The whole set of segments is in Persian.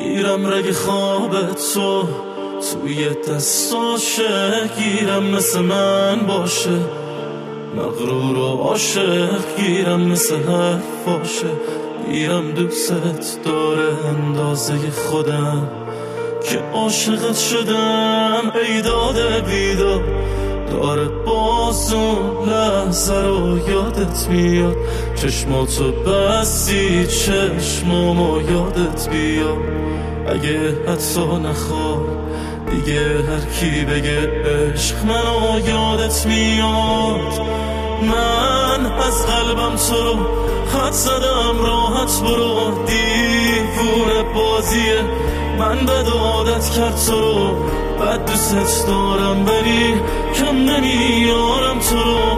گیرم رگ خوابت تو توی دستاشه، گیرم مثل من باشه مغرور و عاشق، گیرم مثل حرفاشه، گیرم دوست داره اندازه خودم که عاشقت شدم. ای داده بیدار داره باز اون لحظه رو یادت میاد، چشماتو بستی چشمامو یادت بیاد. اگه حتی نخوای دیگه هر کی بگه عشق منو یادت میاد. من از قلبم تو رو خط زدم راحت برو، دیوونه بازیه من بد عادت کرد تو رو، بد دوست دارم ولی کم نمیارم تو رو.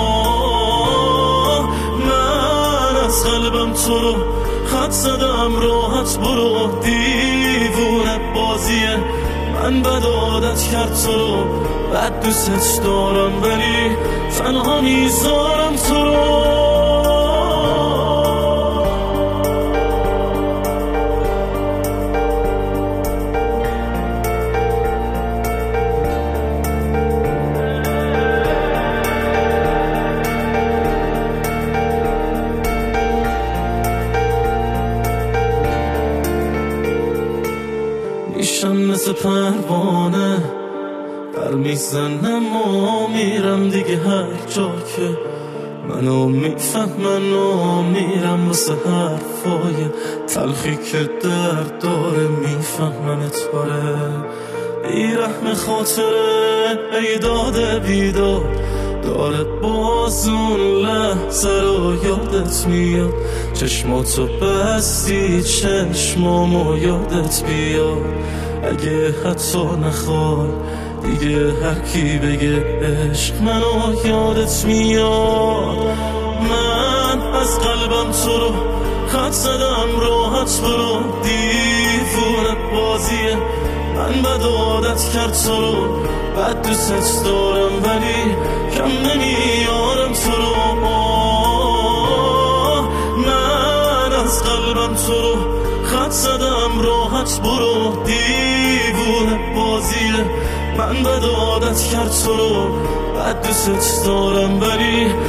من از قلبم تو رو خط زدم راحت برو، دیوونه بازیه من بد عادت کرد تو رو، بد دوست دارم ولی تنها میذارم تو رو. میشم مثل پروانه پر میزنم و میرم دیگه هر جا که منو میفهمن و میرم واسه حرفای تلخی که درد داره میفهمنت باره. بیرحم خاطره ای داده بیدار داره باز اون لحظه رو یادت میاد، چشماتو بستی چشمامو یادت بیاد. اگه حتی نخوای دیگه هر کی بگه عشق منو یادت میاد. من از قلبم تو رو خط زدم راحت برو، دیوونه بازیه من بد عادت کرد تو رو، بد دوست دارم ولی کم نمیارم تو رو. من از قلبم تو رو خط زدم راحت برو، دیوونه بازیه من بد عادت کرد تو رو، بد دوست دارم ولی